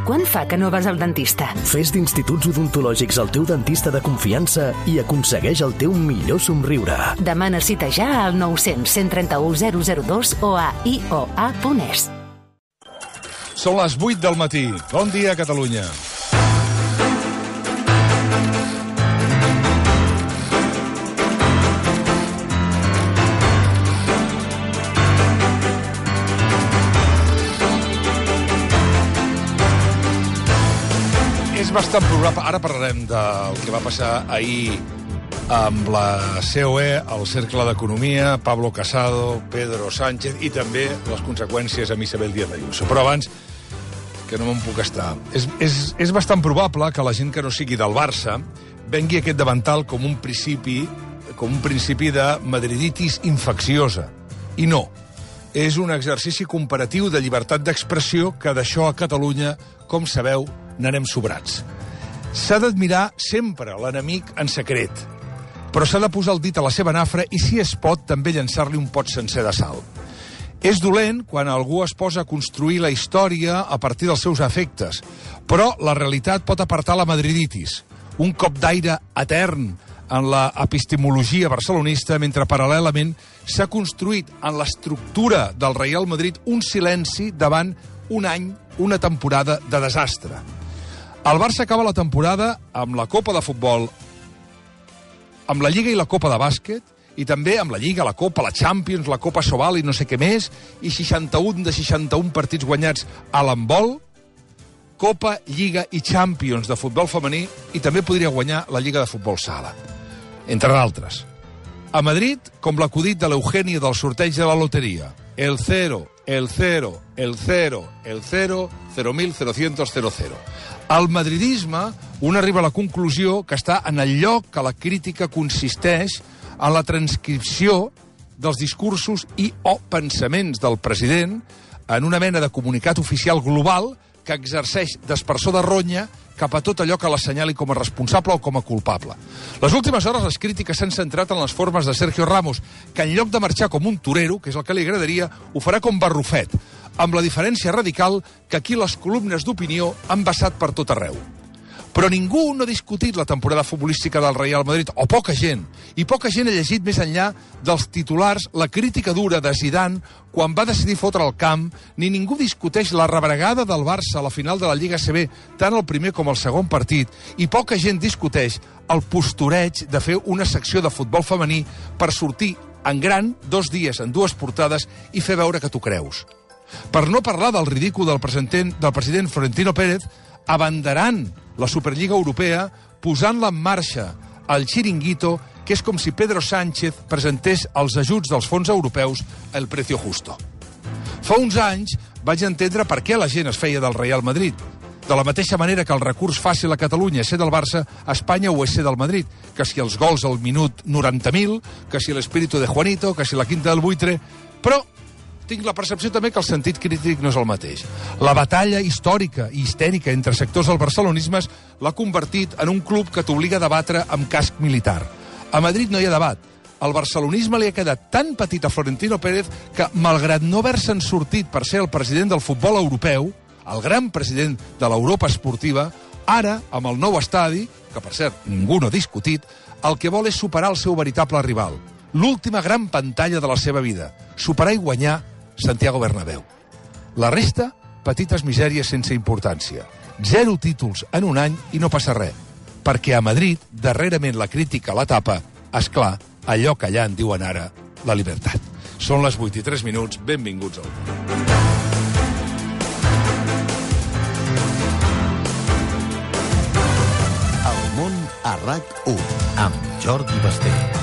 Quant fa que no vas al dentista? Fes d'Instituts Odontològics el teu dentista de confiança i aconsegueix el teu millor somriure. Demana cita ja al 900 131 002 o a ioa.es. Són les 8 del matí. Bon dia, Catalunya. És bastant probable... Ara parlarem del que va passar ahir amb la COE, el Cercle d'Economia, Pablo Casado, Pedro Sánchez i també les conseqüències amb Isabel Díaz Ayuso. Però abans, que no me'n puc estar, és bastant probable que la gent que no sigui del Barça vengui aquest davantal com un principi de madriditis infecciosa. I no. És un exercici comparatiu de llibertat d'expressió que d'això a Catalunya, com sabeu, n'anem sobrats. S'ha d'admirar sempre l'enemic en secret, però s'ha de posar el dit a la seva nafra i, si es pot, també llançar-li un pot sencer de sal. És dolent quan algú es posa a construir la història a partir dels seus efectes, però la realitat pot apartar la madriditis, un cop d'aire etern en la epistemologia barcelonista, mentre paral·lelament s'ha construït en l'estructura del Real Madrid un silenci davant un any, una temporada de desastre. El Barça acaba la temporada amb la Copa de Futbol, amb la Lliga i la Copa de Bàsquet, i també amb la Lliga, la Copa, la Champions, la Copa Sobal i no sé què més, i 61 de 61 partits guanyats a l'handbol, Copa, Lliga i Champions de futbol femení, i també podria guanyar la Lliga de Futbol Sala, entre d'altres. A Madrid, com l'acudit de l'Eugènia del sorteig de la loteria. El 0, el 0, el 0, el 0, 0.000. Al madridisme, un arriba a la conclusió que està en el lloc que la crítica consisteix en la transcripció dels discursos i o pensaments del president en una mena de comunicat oficial global que exerceix d'aspersor de ronya cap a tot allò que l'assenyali com a responsable o com a culpable. Les últimes hores les crítiques s'han centrat en les formes de Sergio Ramos, que en lloc de marxar com un torero, que és el que li agradaria, ho farà com Barrufet, amb la diferència radical que aquí les columnes d'opinió han vessat per tot arreu. Però ningú no ha discutit la temporada futbolística del Real Madrid, o poca gent, i poca gent ha llegit més enllà dels titulars la crítica dura de Zidane quan va decidir fotre el camp, ni ningú discuteix la rebregada del Barça a la final de la Lliga ACB, tant el primer com el segon partit, i poca gent discuteix el postureig de fer una secció de futbol femení per sortir en gran 2 dies en 2 portades i fer veure que t'ho creus. Per no parlar del ridícul del president Florentino Pérez, abanderant la Superliga Europea, posant-la en marxa al Chiringuito, que és com si Pedro Sánchez presentés els ajuts dels fons europeus El Precio Justo. Fa uns anys vaig entendre per què la gent es feia del Real Madrid. De la mateixa manera que el recurs fàcil a Catalunya és ser del Barça, a Espanya ho és ser del Madrid. Que si els gols al minut 90.000, que si l'espíritu de Juanito, que si la quinta del buitre... Però tinc la percepció també que el sentit crític no és el mateix. La batalla històrica i histèrica entre sectors del barcelonisme l'ha convertit en un club que t'obliga a debatre amb casc militar. A Madrid no hi ha debat. El barcelonisme li ha quedat tan petit a Florentino Pérez que, malgrat no haver-se'n sortit per ser el president del futbol europeu, el gran president de l'Europa esportiva, ara, amb el nou estadi, que per cert ningú no ha discutit, el que vol és superar el seu veritable rival. L'última gran pantalla de la seva vida. Superar i guanyar Santiago Bernabéu. La resta, petites misèries sense importància. 0 títols en un any i no passa res. Perquè a Madrid, darrerament la crítica la tapa, esclar, allò que allà en diuen ara la llibertat. Són les 8:03, benvinguts al món. El món a RAC1, amb Jordi Basté.